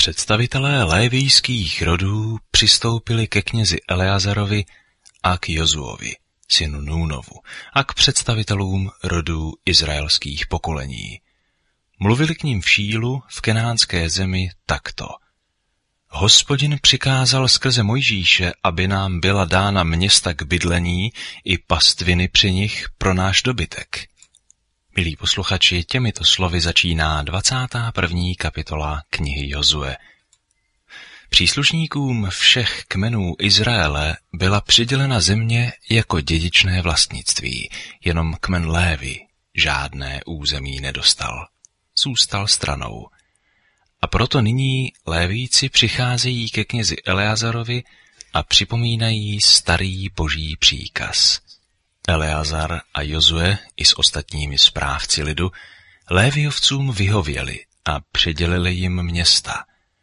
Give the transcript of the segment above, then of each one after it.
Představitelé lévijských rodů přistoupili ke knězi Eleazarovi a k Jozuovi, synu Núnovu, a k představitelům rodů izraelských pokolení. Mluvili k ním v Šílu v kenánské zemi takto. Hospodin přikázal skrze Mojžíše, aby nám byla dána města k bydlení i pastviny při nich pro náš dobytek. Milí posluchači, těmito slovy začíná 21. kapitola knihy Jozue. Příslušníkům všech kmenů Izraele byla přidělena země jako dědičné vlastnictví, jenom kmen Lévi žádné území nedostal. Zůstal stranou. A proto nyní Lévíci přicházejí ke knězi Eleazarovi a připomínají starý boží příkaz. Eleazar a Jozue i s ostatními správci lidu Léviovcům vyhověli a přidělili jim města.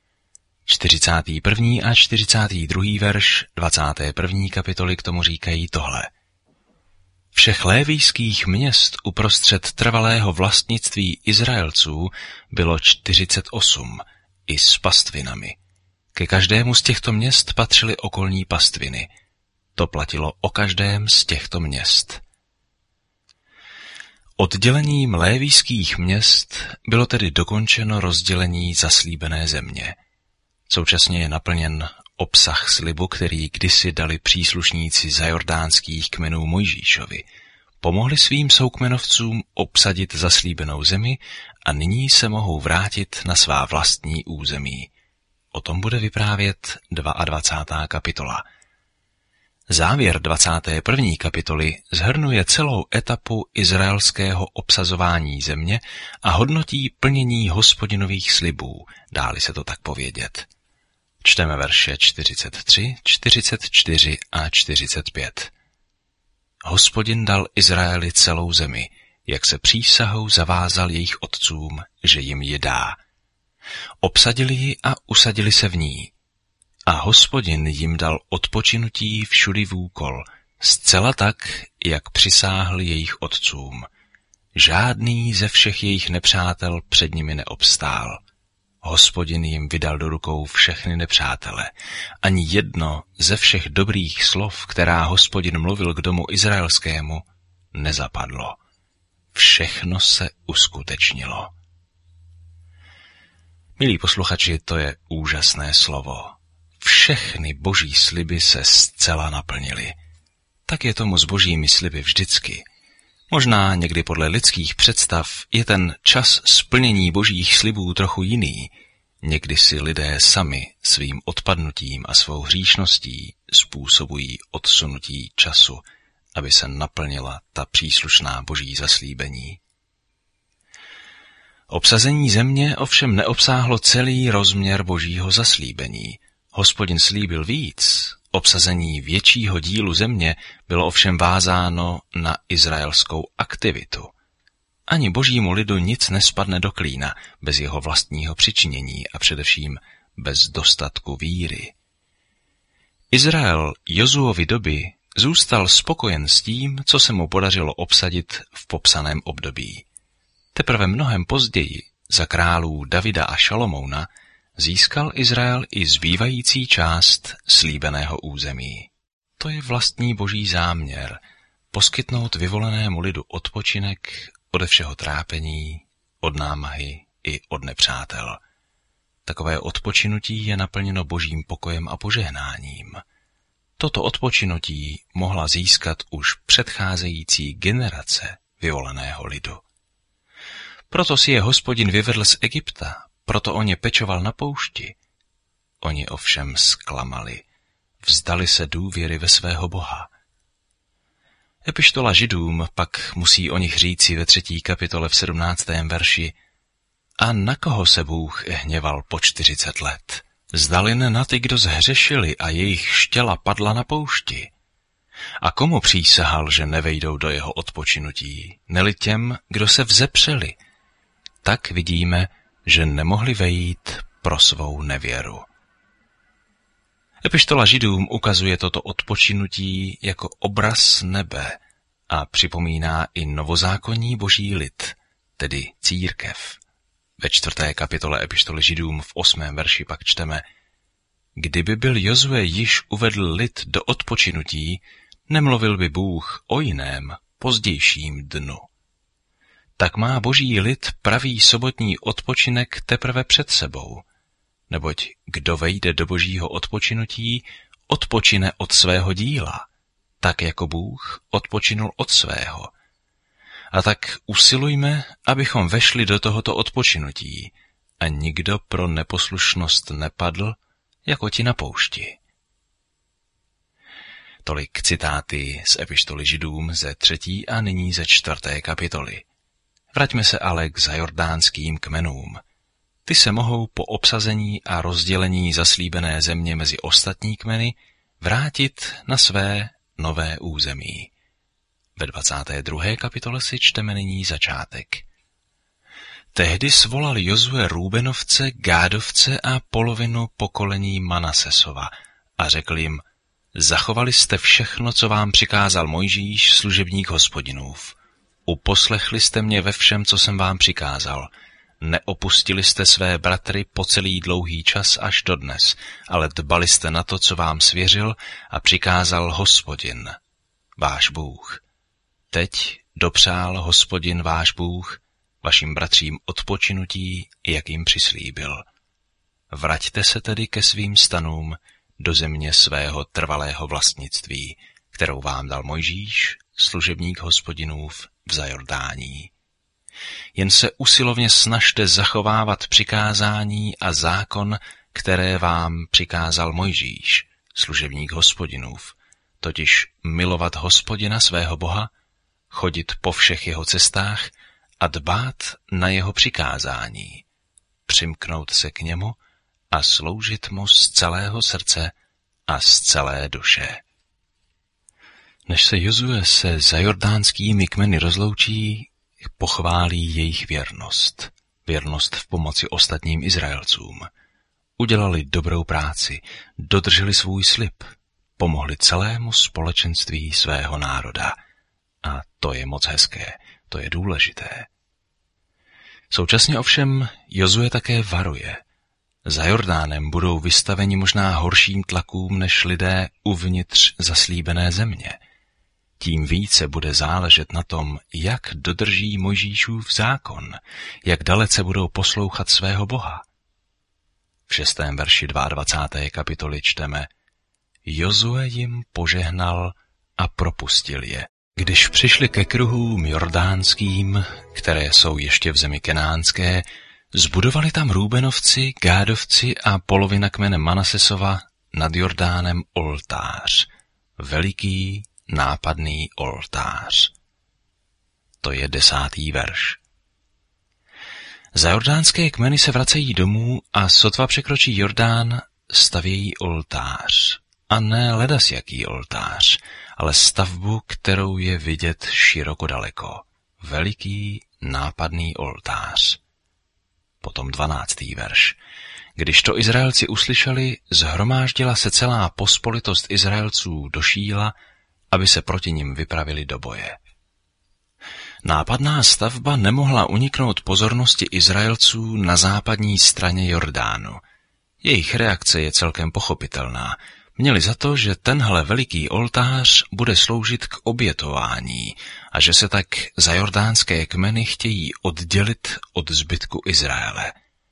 41. a 42. verš 21. kapitoly k tomu říkají tohle. Všech lévijských měst uprostřed trvalého vlastnictví Izraelců bylo 48, i s pastvinami. Ke každému z těchto měst patřily okolní pastviny. To platilo o každém z těchto měst. Oddělením lévijských měst bylo tedy dokončeno rozdělení zaslíbené země. Současně je naplněn obsah slibu, který kdysi dali příslušníci zajordánských kmenů Mojžíšovi. Pomohli svým soukmenovcům obsadit zaslíbenou zemi a nyní se mohou vrátit na svá vlastní území. O tom bude vyprávět 22. kapitola. Závěr 21. kapitoly shrnuje celou etapu izraelského obsazování země a hodnotí plnění Hospodinových slibů, dáli se to tak povědět. Čteme verše 43, 44 a 45. Hospodin dal Izraeli celou zemi, jak se přísahou zavázal jejich otcům, že jim ji dá. Obsadili ji a usadili se v ní. A Hospodin jim dal odpočinutí všudy vůkol, zcela tak, jak přisáhl jejich otcům. Žádný ze všech jejich nepřátel před nimi neobstál. Hospodin jim vydal do rukou všechny nepřátele. Ani jedno ze všech dobrých slov, která Hospodin mluvil k domu izraelskému, nezapadlo. Všechno se uskutečnilo. Milí posluchači, to je úžasné slovo. Všechny boží sliby se zcela naplnily. Tak je tomu s božími sliby vždycky. Možná někdy podle lidských představ je ten čas splnění božích slibů trochu jiný. Někdy si lidé sami svým odpadnutím a svou hříšností způsobují odsunutí času, aby se naplnila ta příslušná boží zaslíbení. Obsazení země ovšem neobsáhlo celý rozměr božího zaslíbení. Hospodin slíbil víc. Obsazení většího dílu země bylo ovšem vázáno na izraelskou aktivitu. Ani božímu lidu nic nespadne do klína bez jeho vlastního přičinění a především bez dostatku víry. Izrael Jozuovy doby zůstal spokojen s tím, co se mu podařilo obsadit v popsaném období. Teprve mnohem později, za králů Davida a Šalomouna, získal Izrael i zbývající část slíbeného území. To je vlastní boží záměr, poskytnout vyvolenému lidu odpočinek ode všeho trápení, od námahy i od nepřátel. Takové odpočinutí je naplněno božím pokojem a požehnáním. Toto odpočinutí mohla získat už předcházející generace vyvoleného lidu. Proto si je Hospodin vyvedl z Egypta, proto o ně pečoval na poušti. Oni ovšem zklamali, vzdali se důvěry ve svého Boha. Epištola Židům pak musí o nich říci ve 3. kapitole v 17. verši: A na koho se Bůh hněval po 40 let? Zdalin na ty, kdo zhřešili a jejich štěla padla na poušti. A komu přísahal, že nevejdou do jeho odpočinutí? Neli těm, kdo se vzepřeli? Tak vidíme, že nemohli vejít pro svou nevěru. Epištola Židům ukazuje toto odpočinutí jako obraz nebe a připomíná i novozákonní boží lid, tedy církev. Ve 4. kapitole epištoly Židům v 8. verši pak čteme: Kdyby byl Jozue již uvedl lid do odpočinutí, nemluvil by Bůh o jiném, pozdějším dnu. Tak má boží lid pravý sobotní odpočinek teprve před sebou, neboť kdo vejde do božího odpočinutí, odpočine od svého díla, tak jako Bůh odpočinul od svého. A tak usilujme, abychom vešli do tohoto odpočinutí a nikdo pro neposlušnost nepadl, jako ti na poušti. Tolik citáty z epištoly Židům ze 3. a nyní ze 4. kapitoly. Vraťme se ale k zajordánským kmenům. Ty se mohou po obsazení a rozdělení zaslíbené země mezi ostatní kmeny vrátit na své nové území. Ve 22. kapitole si čteme nyní začátek. Tehdy svolal Jozue Rúbenovce, Gádovce a polovinu pokolení Manasesova a řekl jim: Zachovali jste všechno, co vám přikázal Mojžíš, služebník Hospodinův. Uposlechli jste mě ve všem, co jsem vám přikázal. Neopustili jste své bratry po celý dlouhý čas až dodnes, ale dbali jste na to, co vám svěřil a přikázal Hospodin, váš Bůh. Teď dopřál Hospodin, váš Bůh, vašim bratřím odpočinutí, jak jim přislíbil. Vraťte se tedy ke svým stanům do země svého trvalého vlastnictví, kterou vám dal Mojžíš, služebník Hospodinův, v Zajordání. Jen se usilovně snažte zachovávat přikázání a zákon, které vám přikázal Mojžíš, služebník Hospodinův, totiž milovat Hospodina svého Boha, chodit po všech jeho cestách a dbát na jeho přikázání, přimknout se k němu a sloužit mu z celého srdce a z celé duše. Než se Jozue se zajordánskými kmeny rozloučí, pochválí jejich věrnost. Věrnost v pomoci ostatním Izraelcům. Udělali dobrou práci, dodrželi svůj slib, pomohli celému společenství svého národa. A to je moc hezké, to je důležité. Současně ovšem Jozue také varuje. Za Jordánem budou vystaveni možná horším tlakům než lidé uvnitř zaslíbené země. Tím více bude záležet na tom, jak dodrží Mojžíšův zákon, jak dalece budou poslouchat svého Boha. V 6. verši 22. kapitoly čteme: Jozue jim požehnal a propustil je. Když přišli ke kruhům jordánským, které jsou ještě v zemi kenánské, zbudovali tam Rúbenovci, Gádovci a polovina kmene Manasesova nad Jordánem oltář, veliký nápadný oltář. To je 10. verš. Zajordánské kmeny se vracejí domů a sotva překročí Jordán, stavějí oltář. A ne ledasjaký oltář, ale stavbu, kterou je vidět široko daleko. Veliký nápadný oltář. Potom 12. verš. Když to Izraelci uslyšeli, zhromáždila se celá pospolitost Izraelců do Šíla, aby se proti nim vypravili do boje. Nápadná stavba nemohla uniknout pozornosti Izraelců na západní straně Jordánu. Jejich reakce je celkem pochopitelná. Měli za to, že tenhle veliký oltář bude sloužit k obětování a že se tak zajordánské kmeny chtějí oddělit od zbytku Izraele.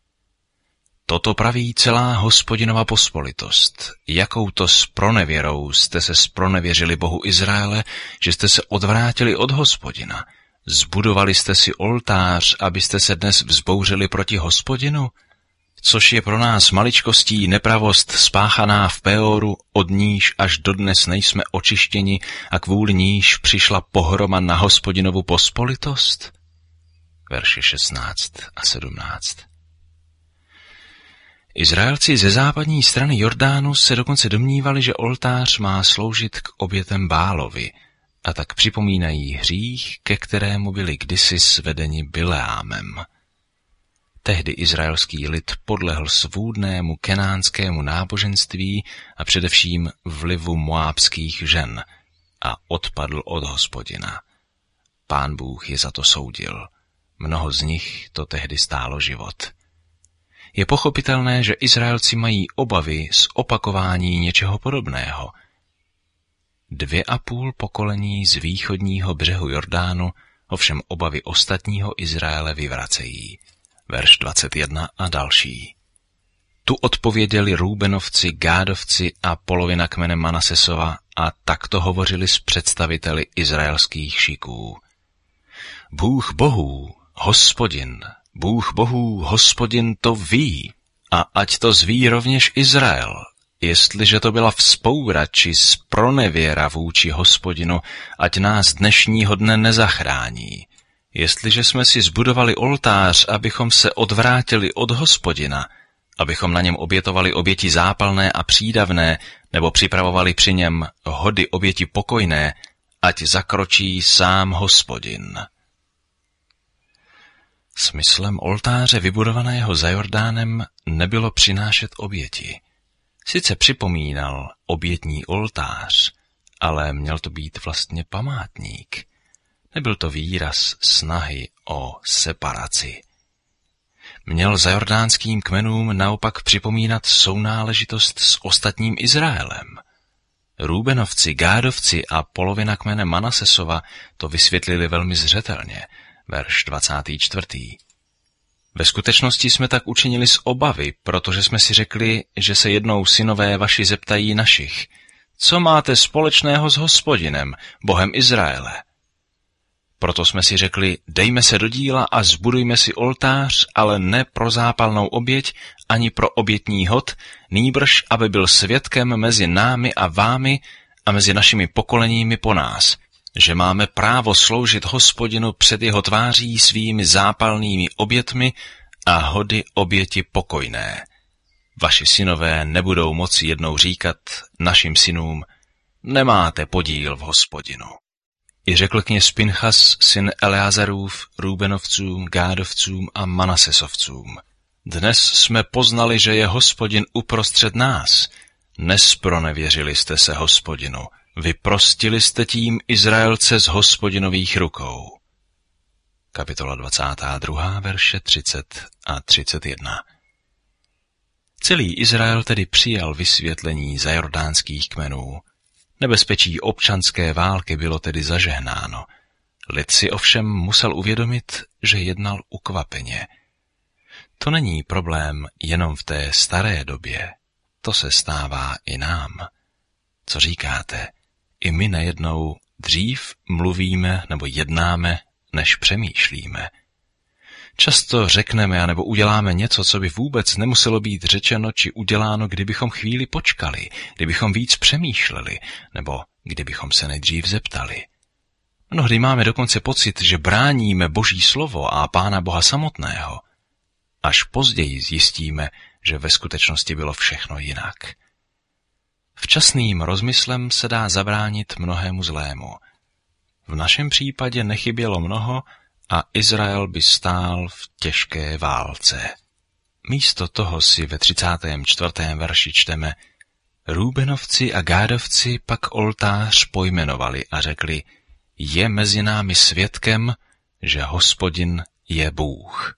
Toto praví celá Hospodinova pospolitost. Jakou to spronevěrou jste se spronevěřili Bohu Izraele, že jste se odvrátili od Hospodina? Zbudovali jste si oltář, abyste se dnes vzbouřili proti Hospodinu? Což je pro nás maličkostí nepravost spáchaná v Peoru, od níž až dodnes nejsme očištěni a kvůli níž přišla pohroma na Hospodinovu pospolitost? Verše 16 a 17. Izraelci ze západní strany Jordánu se dokonce domnívali, že oltář má sloužit k obětem Bálovi, a tak připomínají hřích, ke kterému byli kdysi svedeni Bileámem. Tehdy izraelský lid podlehl svůdnému kenánskému náboženství a především vlivu moábských žen a odpadl od Hospodina. Pán Bůh je za to soudil. Mnoho z nich to tehdy stálo život. Je pochopitelné, že Izraelci mají obavy z opakování něčeho podobného. 2,5 pokolení z východního břehu Jordánu ovšem obavy ostatního Izraele vyvracejí. Verš 21 a další. Tu odpověděli Rúbenovci, Gádovci a polovina kmene Manasesova a takto hovořili s představiteli izraelských šiků. Bůh bohů, Hospodin to ví, a ať to zví rovněž Izrael. Jestliže to byla vzpoura či zpronevěra vůči Hospodinu, ať nás dnešního dne nezachrání. Jestliže jsme si zbudovali oltář, abychom se odvrátili od Hospodina, abychom na něm obětovali oběti zápalné a přídavné, nebo připravovali při něm hody oběti pokojné, ať zakročí sám Hospodin. Smyslem oltáře vybudovaného za Jordánem nebylo přinášet oběti. Sice připomínal obětní oltář, ale měl to být vlastně památník. Nebyl to výraz snahy o separaci. Měl zajordánským kmenům naopak připomínat sounáležitost s ostatním Izraelem. Rúbenovci, Gádovci a polovina kmene Manasesova to vysvětlili velmi zřetelně, verš 24. Ve skutečnosti jsme tak učinili z obavy, protože jsme si řekli, že se jednou synové vaši zeptají našich, co máte společného s Hospodinem, Bohem Izraele? Proto jsme si řekli, dejme se do díla a zbudujme si oltář, ale ne pro zápalnou oběť, ani pro obětní hod, nýbrž, aby byl svědkem mezi námi a vámi a mezi našimi pokoleními po nás, že máme právo sloužit Hospodinu před jeho tváří svými zápalnými obětmi a hody oběti pokojné. Vaši synové nebudou moci jednou říkat našim synům, nemáte podíl v Hospodinu. I řekl kněz Pinchas, syn Eleazarův, Rúbenovcům, Gádovcům a Manasesovcům. Dnes jsme poznali, že je Hospodin uprostřed nás. Nespronevěřili jste se Hospodinu. Vyprostili jste tím Izraelce z Hospodinových rukou. Kapitola 22, verše 30 a 31. Celý Izrael tedy přijal vysvětlení zajordánských kmenů. Nebezpečí občanské války bylo tedy zažehnáno. Lid si ovšem musel uvědomit, že jednal ukvapeně. To není problém jenom v té staré době. To se stává i nám. Co říkáte? I my nejednou dřív mluvíme nebo jednáme, než přemýšlíme. Často řekneme anebo uděláme něco, co by vůbec nemuselo být řečeno či uděláno, kdybychom chvíli počkali, kdybychom víc přemýšleli, nebo kdybychom se nejdřív zeptali. Mnohdy máme dokonce pocit, že bráníme Boží slovo a Pána Boha samotného. Až později zjistíme, že ve skutečnosti bylo všechno jinak. Včasným rozmyslem se dá zabránit mnohému zlému. V našem případě nechybělo mnoho a Izrael by stál v těžké válce. Místo toho si ve 34. verši čteme, Rúbenovci a Gádovci pak oltář pojmenovali a řekli, je mezi námi svědkem, že Hospodin je Bůh.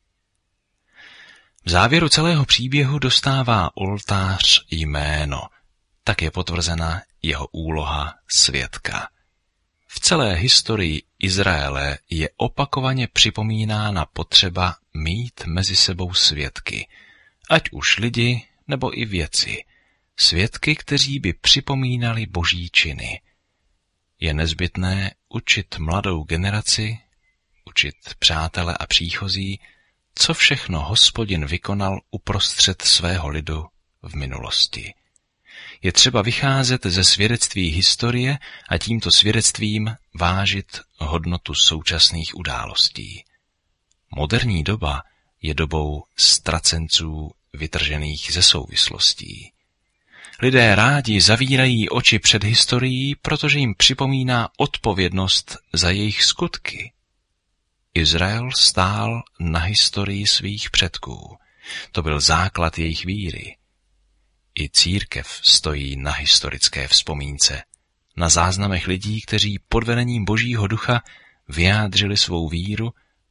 V závěru celého příběhu dostává oltář jméno, tak je potvrzena jeho úloha svědka. V celé historii Izraele je opakovaně připomínána potřeba mít mezi sebou svědky, ať už lidi nebo i věci, svědky, kteří by připomínali Boží činy. Je nezbytné učit mladou generaci, učit přátele a příchozí, co všechno Hospodin vykonal uprostřed svého lidu v minulosti. Je třeba vycházet ze svědectví historie a tímto svědectvím vážit hodnotu současných událostí. Moderní doba je dobou ztracenců vytržených ze souvislostí. Lidé rádi zavírají oči před historií, protože jim připomíná odpovědnost za jejich skutky. Izrael stál na historii svých předků. To byl základ jejich víry. I církev stojí na historické vzpomínce, na záznamech lidí, kteří pod vedením Božího ducha vyjádřili svou víru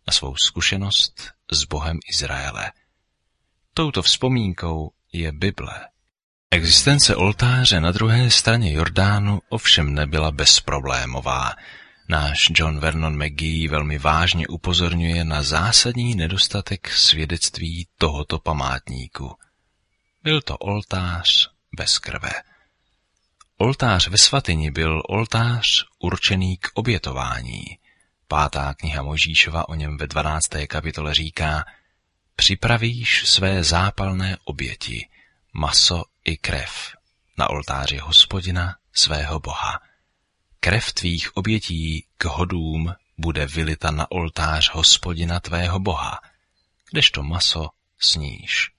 a svou zkušenost s Bohem Izraele. Touto vzpomínkou je Bible. Existence oltáře na druhé straně Jordánu ovšem nebyla bezproblémová. Náš John Vernon McGee velmi vážně upozorňuje na zásadní nedostatek svědectví tohoto památníku. Byl to oltář bez krve. Oltář ve svatyni byl oltář určený k obětování. 5. kniha Mojžíšova o něm ve 12. kapitole říká: připravíš své zápalné oběti, maso i krev, na oltáři Hospodina svého Boha. Krev tvých obětí k hodům bude vylita na oltář Hospodina tvého Boha, kdežto maso sníš.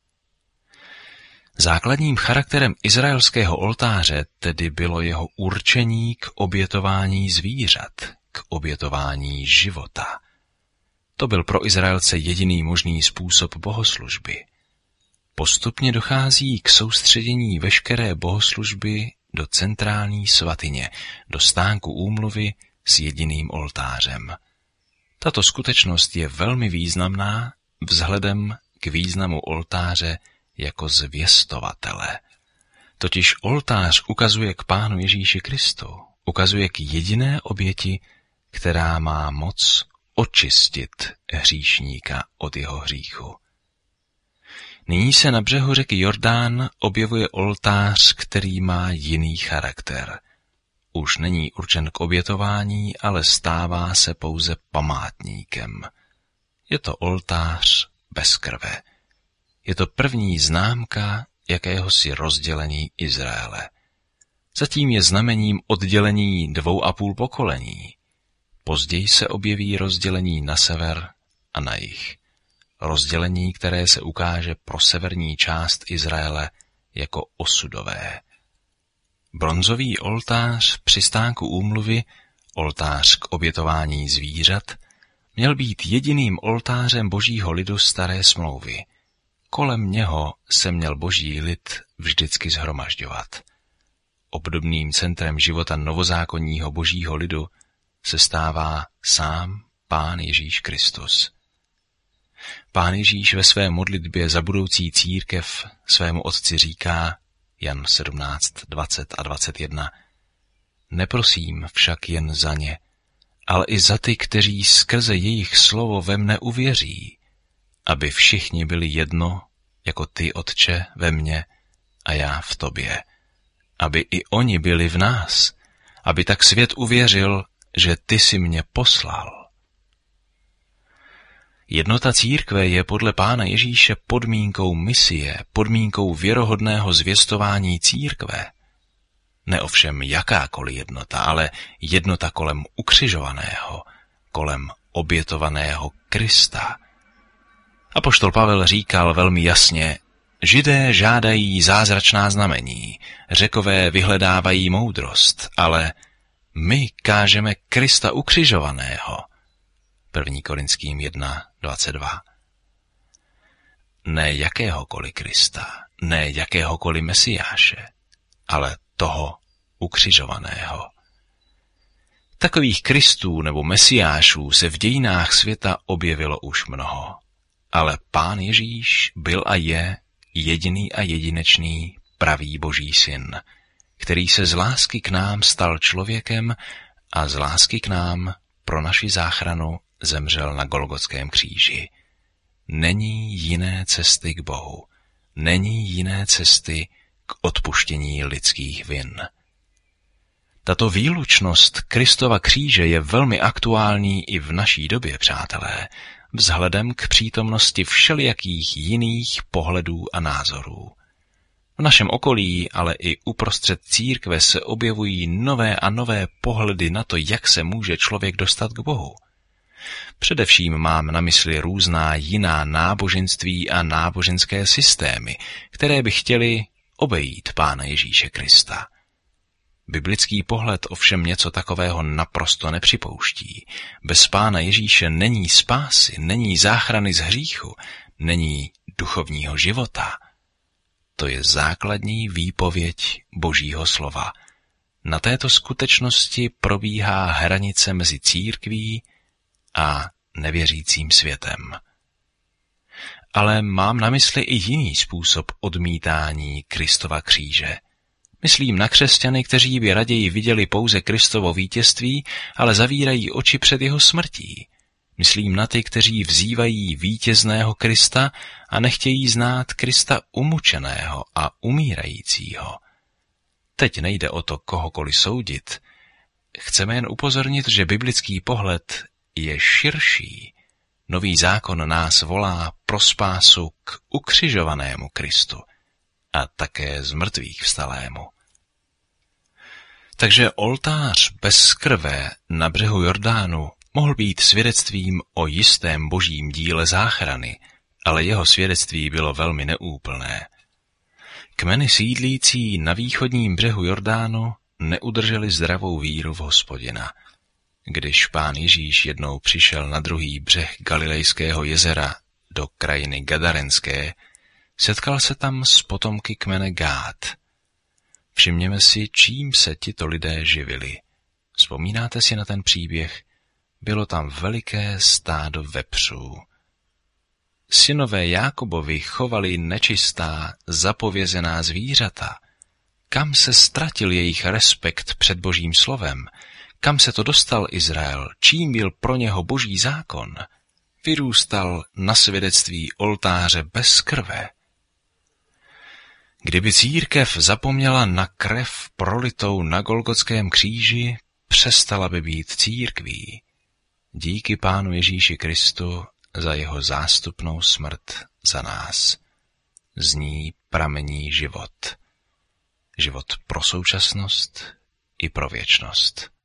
Základním charakterem izraelského oltáře tedy bylo jeho určení k obětování zvířat, k obětování života. To byl pro Izraelce jediný možný způsob bohoslužby. Postupně dochází k soustředění veškeré bohoslužby do centrální svatyně, do stánku úmluvy s jediným oltářem. Tato skutečnost je velmi významná vzhledem k významu oltáře jako zvěstovatele. Totiž oltář ukazuje k Pánu Ježíši Kristu, ukazuje k jediné oběti, která má moc očistit hříšníka od jeho hříchu. Nyní se na břehu řeky Jordán objevuje oltář, který má jiný charakter. Už není určen k obětování, ale stává se pouze památníkem. Je to oltář bez krve. Je to první známka jakéhosi rozdělení Izraele. Zatím je znamením oddělení 2,5 pokolení. Později se objeví rozdělení na sever a na jih. Rozdělení, které se ukáže pro severní část Izraele jako osudové. Bronzový oltář při stánku úmluvy, oltář k obětování zvířat, měl být jediným oltářem božího lidu staré smlouvy. Kolem něho se měl boží lid vždycky shromažďovat. Obdobným centrem života novozákonního božího lidu se stává sám Pán Ježíš Kristus. Pán Ježíš ve své modlitbě za budoucí církev svému otci říká, Jan 17, 20 a 21, neprosím však jen za ně, ale i za ty, kteří skrze jejich slovo ve mne uvěří, aby všichni byli jedno, jako ty, Otče, ve mně a já v tobě, aby i oni byli v nás, aby tak svět uvěřil, že ty jsi mě poslal. Jednota církve je podle Pána Ježíše podmínkou misie, podmínkou věrohodného zvěstování církve. Ne ovšem jakákoliv jednota, ale jednota kolem ukřižovaného, kolem obětovaného Krista. Apoštol Pavel říkal velmi jasně, Židé žádají zázračná znamení, Řekové vyhledávají moudrost, ale my kážeme Krista ukřižovaného. 1. Korinským 1:22. Ne jakéhokoliv Krista, ne jakéhokoliv Mesiáše, ale toho ukřižovaného. Takových Kristů nebo Mesiášů se v dějinách světa objevilo už mnoho, ale Pán Ježíš byl a je jediný a jedinečný pravý Boží syn, který se z lásky k nám stal člověkem a z lásky k nám pro naši záchranu zemřel na Golgotském kříži. Není jiné cesty k Bohu, není jiné cesty k odpuštění lidských vin. Tato výlučnost Kristova kříže je velmi aktuální i v naší době, přátelé, vzhledem k přítomnosti všelijakých jiných pohledů a názorů. V našem okolí, ale i uprostřed církve se objevují nové a nové pohledy na to, jak se může člověk dostat k Bohu. Především mám na mysli různá jiná náboženství a náboženské systémy, které by chtěly obejít Pána Ježíše Krista. Biblický pohled ovšem něco takového naprosto nepřipouští. Bez Pána Ježíše není spásy, není záchrany z hříchu, není duchovního života. To je základní výpověď Božího slova. Na této skutečnosti probíhá hranice mezi církví a nevěřícím světem. Ale mám na mysli i jiný způsob odmítání Kristova kříže. Myslím na křesťany, kteří by raději viděli pouze Kristovo vítězství, ale zavírají oči před jeho smrtí. Myslím na ty, kteří vzývají vítězného Krista a nechtějí znát Krista umučeného a umírajícího. Teď nejde o to kohokoliv soudit. Chceme jen upozornit, že biblický pohled je širší. Nový zákon nás volá pro spásu k ukřižovanému Kristu a také zmrtvých vstalému. Takže oltář bez krve na břehu Jordánu mohl být svědectvím o jistém božím díle záchrany, ale jeho svědectví bylo velmi neúplné. Kmeny sídlící na východním břehu Jordánu neudrželi zdravou víru v Hospodina. Když Pán Ježíš jednou přišel na druhý břeh Galilejského jezera do krajiny Gadarenské, setkal se tam s potomky kmene Gád. Všimněme si, čím se tito lidé živili. Vzpomínáte si na ten příběh? Bylo tam veliké stádo vepřů. Synové Jákobovi chovali nečistá, zapovězená zvířata. Kam se ztratil jejich respekt před Božím slovem? Kam se to dostal Izrael? Čím byl pro něho Boží zákon? Vyrůstal na svědectví oltáře bez krve. Kdyby církev zapomněla na krev prolitou na Golgotském kříži, přestala by být církví. Díky Pánu Ježíši Kristu za jeho zástupnou smrt za nás. Z ní pramení život. Život pro současnost i pro věčnost.